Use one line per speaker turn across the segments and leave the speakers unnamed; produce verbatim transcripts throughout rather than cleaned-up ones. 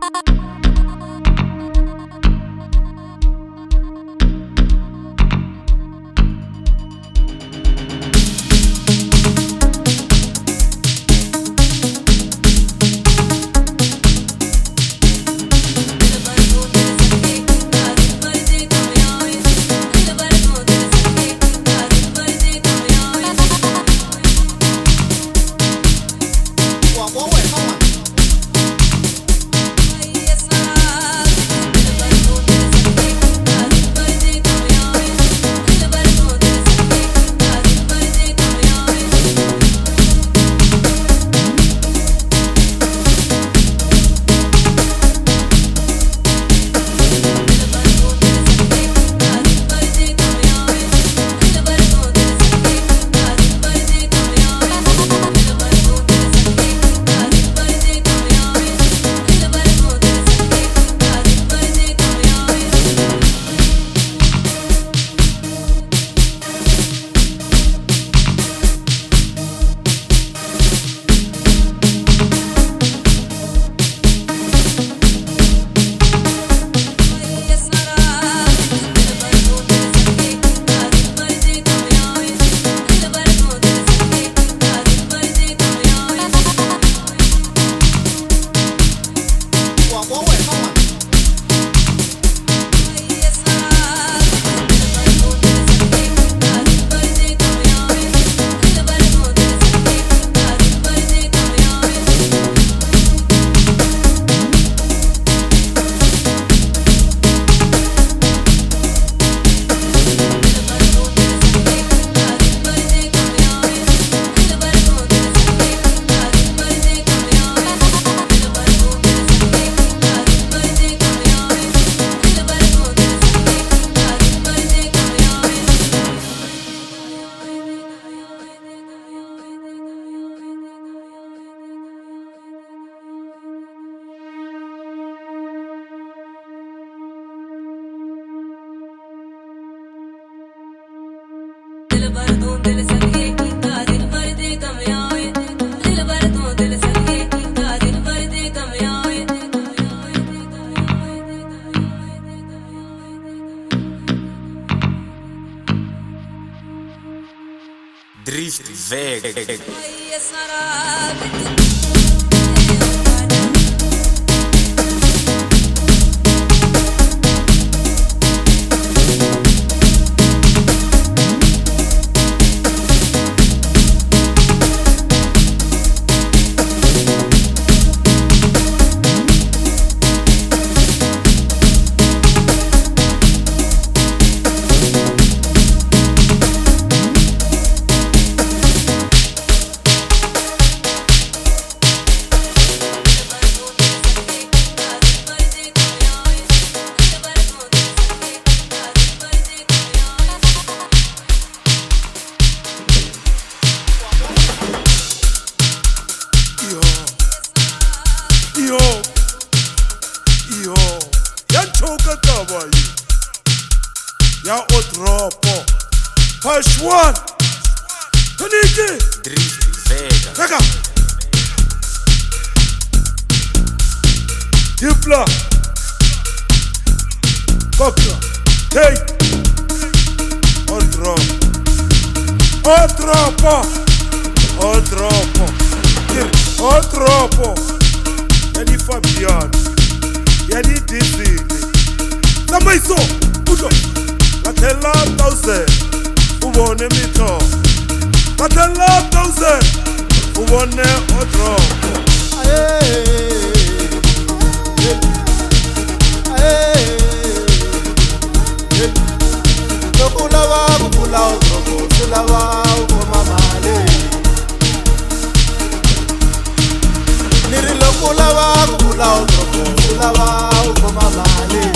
Drift Vega.
Ya Otropo Push one Taniki
Drift Vega.
Vega Dipla Kokla Hey Otropo Otropo Otropo Otropo Yani Fabian Yani Dizili Samaiso Udo Latela thousand Ubone mito Latela thousand Ubone Otropo Aye Aye Lokulawa Bukula Otropo Sulawa Ubomamale Niri lokulawa Bukula Otropo Sulawa Ubomamale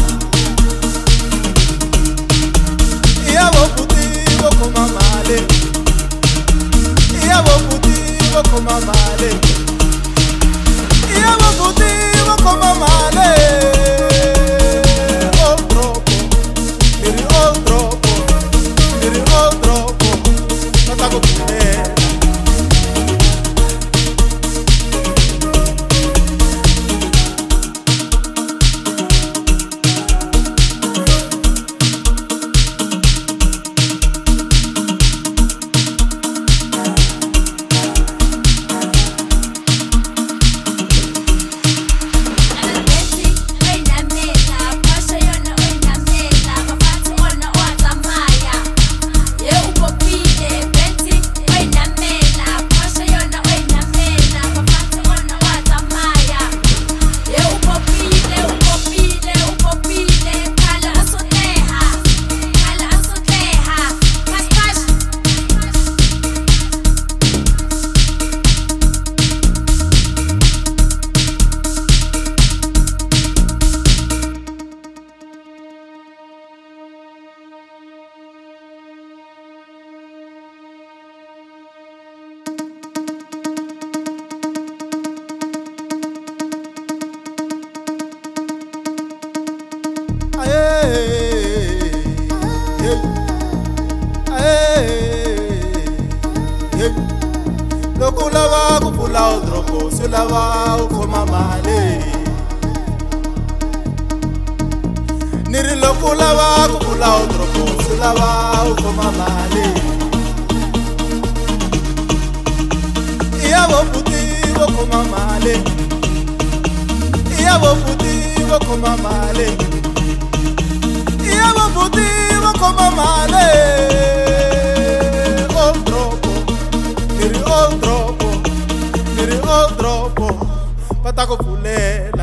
Iyabo puti boko mamale Iyabo puti boko mamale Iyabo puti boko mamale Otropo Niri otropo Niri otropo Natago pune dropo swi lava u khoma mali ni ri loko u lava ku pfula u dropo swi lava u khoma mali iya vo buti vo khoma mali iya vo buti vo khoma mali iya vo buti vo khoma mali old dropo ni ri old dropo ni ri old dropo va ta ku pfulela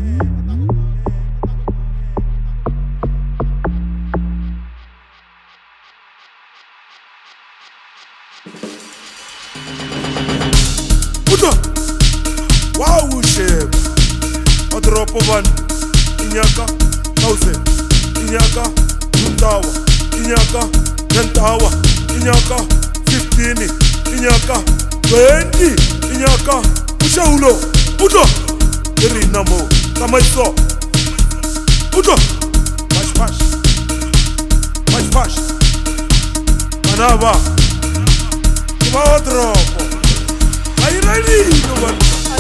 Wow, shame. A drop of one. Inyaka, thousand. Inyaka, two tower. Inyaka, ten tower. Inyaka, fifteen. Inyaka, twenty. Inyaka, Ushaulo. Udo. Erinamo. Kamaiso. Udo. Pash pash. Pash pash. Manava. Come drop. Are you ready? No one.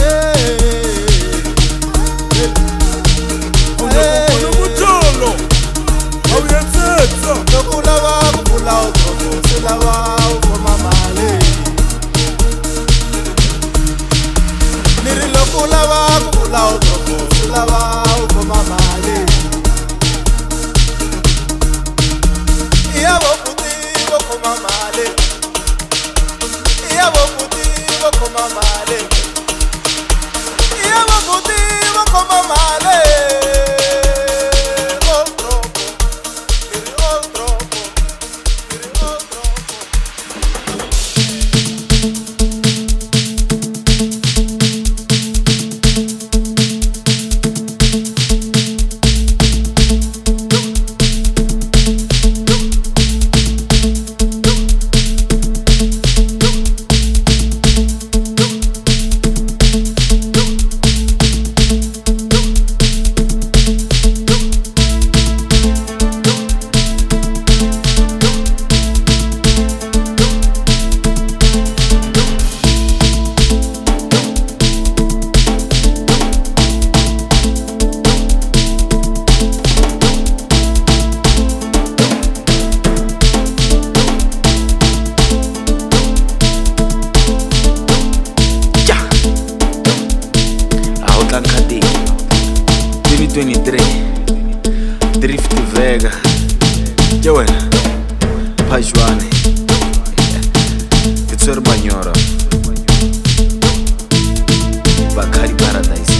Loko u lava ku pfula u dropo swi lava u khoma mali ni ri loko u lava ku pfula u dropo swi lava u khoma mali iya vo buti vo khoma mali iya vo buti vo khoma mali iya vo buti vo khoma mali
twenty twenty-three Drift Vega Jewel Pajwane Kitswer Banyora Bakari Paradise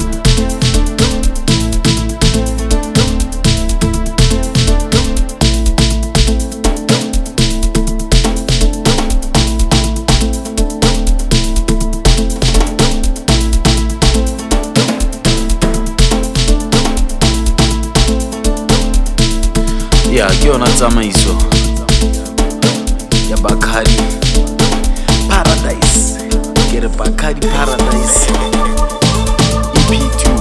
ya ke yona tsamaiso ya Bakari Paradise ke re Bakari Paradise E P two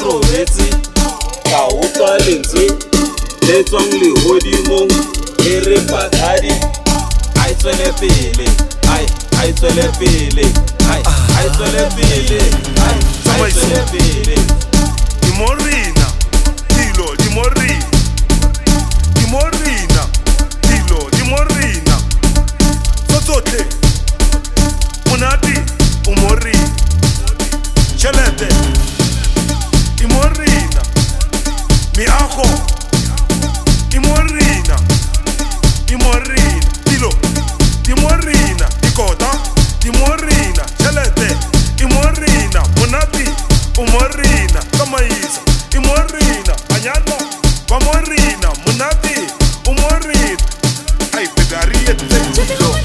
robetse ka utlwa lentswe le tswang lehodimong e re bathadi a e tswele pele ai a e tswele pele ai a e tswele pele ai a e tswele pele
Dimorina dilo dimorina Dimorina dilo dimorina Tsotsote Monati umorina Chelete Imorina Miago Imorina Imorina dilo Dimorina Ikota Dimorina Chelete Imorina Monati umorina Kamaisa Imorina Anyana Vamorina Monati umorina Ay pegaria
Dilo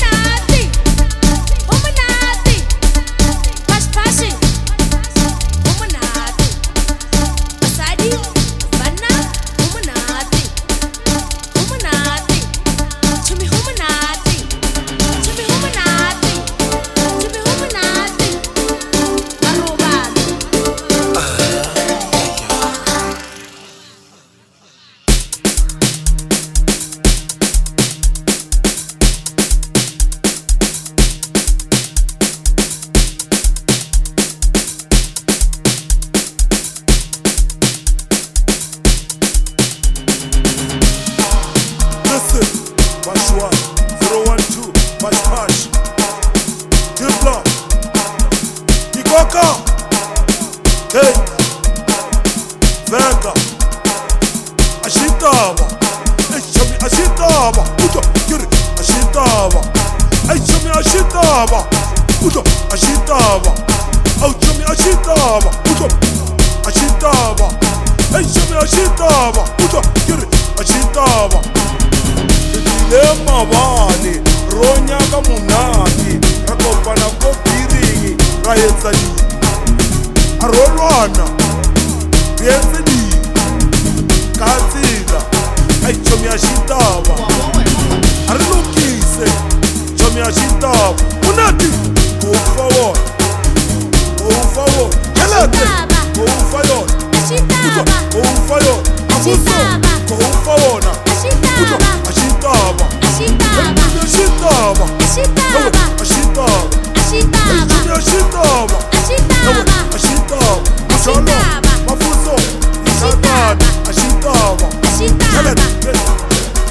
Hey, Vega, Ashitava, Echami Ashitava, Uto, Giri, Ashitava, Echami Ashitava, Uto, Ashitava, Ochami Ashitava, Uto, Ashitava, Echami Ashitava, Uto, Giri, Ashitava, Dilema Vani, Ronya Kamunati, Rakopana Kopiri, Rayetsani. Arolwana Yezidi Katsila Ay chomi ashitaba Arilukise Chomi ashitaba Unati Go forward Go forward Kelate Go forward
Ashitaba
Go forward Abuso Go forward Ashitaba Ashitaba
Ashitaba
Ashitaba
Ashitaba
Ashitaba
Ashitaba
Ashitaba
Ashitaba
Ashitaba Ashitaba Mafuso Ashitaba Ashitaba Ashitaba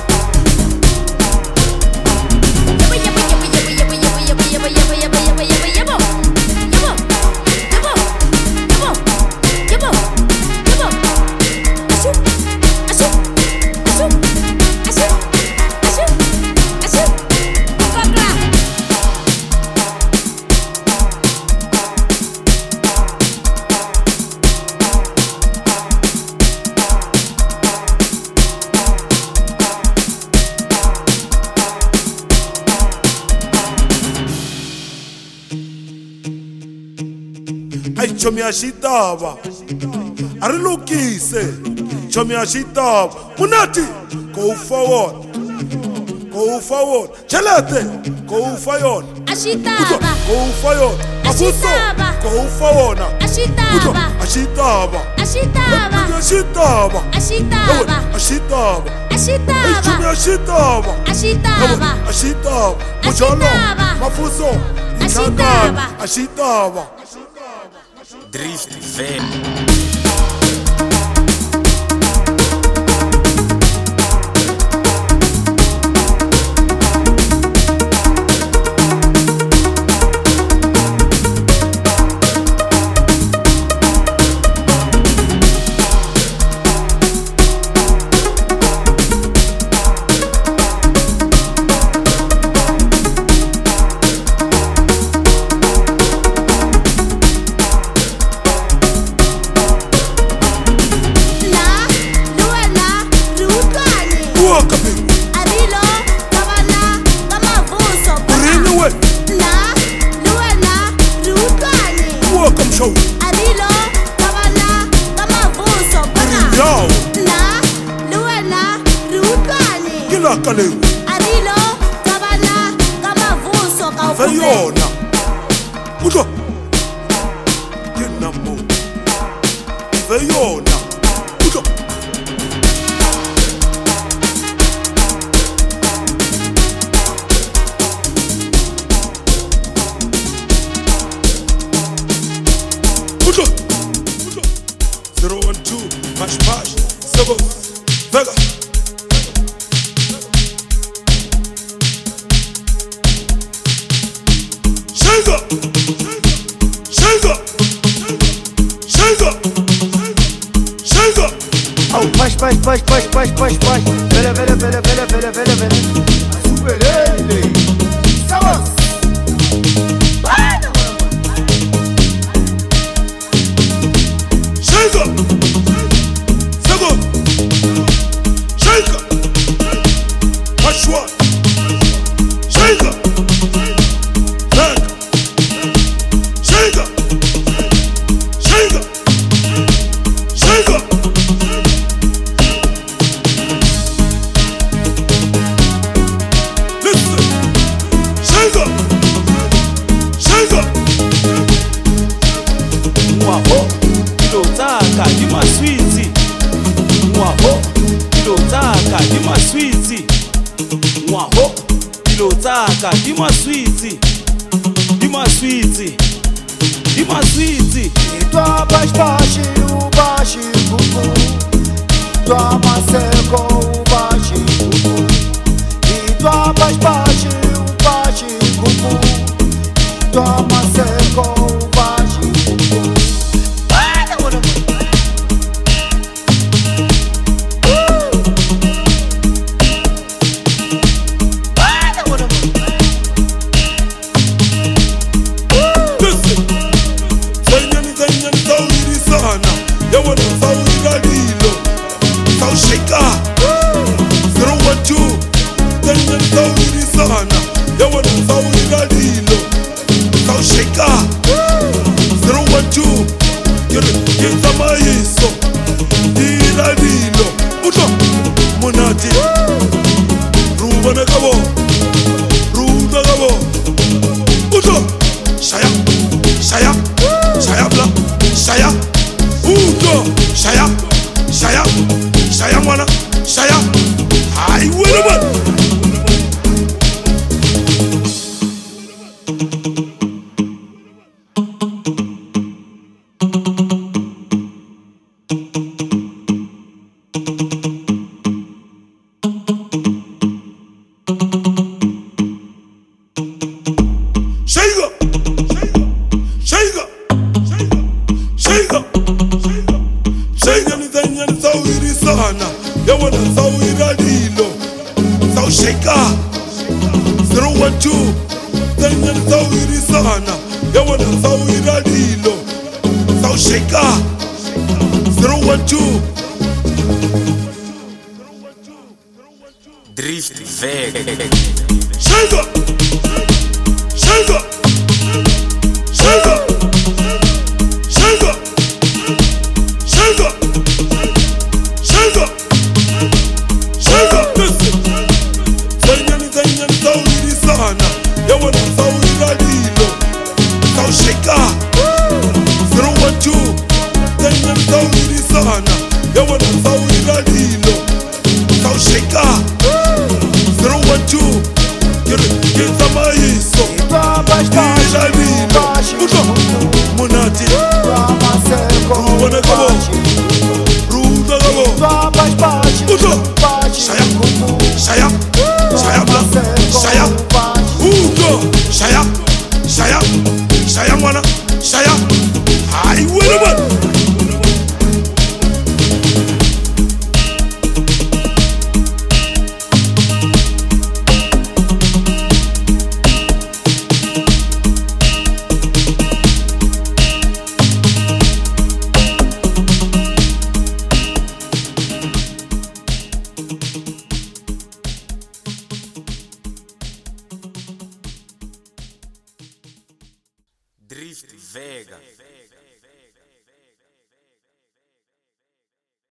Ay chomi ashitaba Arilukise Chomi ashitaba Munati Go forward Go forward Chelete Go forward
Ashitaba
Go forward Abuso Go forward
Ashitaba
Ashitaba
Ashitaba
Ashitaba
Ashitaba
Ashitaba
Ashitaba
Chomi ashitaba
Ashitaba
Ashitaba Mujolo Mafuso
Ashitaba
Ashitaba
Drift Van
Arilo, Tabana, Gamavuso,
Feyona Udo Kinamo yona. Ujo. Ujo. Ujo. zero one two, mash mash, Sego, Vega. Shenga, Shenga, Shenga, Shenga.
Oh, push, push, push, push, push, push, push. Vele, vele, vele, vele, vele, vele, vele. Superele. Estamos.
Shenga, Sego, Shenga. Watch one. Shenga, Vega. Shenga, Shenga, Shenga. Listen, Shenga, Shenga.
Mwaho, kilotaka ni maswiti. Mwaho, kilotaka ni maswiti. Mwaho, kilotaka ni maswiti. Ni maswiti. Ni maswiti.
Itwa bash bashi ubashi kuku. Itwa maseko ubashi kuku. Itwa bash bashi ubashi kuku. Itwa maseko ubashi kuku.
Listen, Zenyani Zenyani Zawiri sana, yawana Zawira Lilo, Zaw Shaker, zero one two. Zenyani Zawiri sana, yawana Zawira Lilo, Zaw Shaker, zero one two. Yere yenza mayiso, Dila Lilo, Uto, Monati, Ruba Nakabo, Ruba Nakabo, Uto. Shaya, Shaya, Shaya bla, Shaya, Udo, Shaya, Shaya, Shaya mwana, Shaya, I will never. Shayga, Shayga, Shayga, Shayga ni Zenyani Zawiri sana, yawana Zawira Lilo, Zaw Shaker, zero one two. Zenyani Zawiri sana, yawana Zawira Lilo, Zaw Shaker, zero one two.
Drift Vega.
Shayga, Shayga, Shayga, Shayga, Shayga, Shayga, Shayga. Listen, Zenyani Zenyani Zawiri sana, yawana Zawira Lilo, Zaw Shaker, zero one two. Zenyani Zawiri sana, yawana Zawira Lilo, Zaw Shaker, zero one two. Yere yenza mayiso,
Itwa bash bashi
Dila Lilo,
ubashi
Uto,
kuku.
Monati,
Itwa maseko
Ruba Nakabo,
ubashi kuku.
Ruba Nakabo,
Itwa bash bashi
Uto,
ubashi
Shaya,
kuku.
Shaya, Shaya bla, Shaya, Udo, Shaya, Shaya, Shaya mwana, Shaya, I will never.
Drift Vega.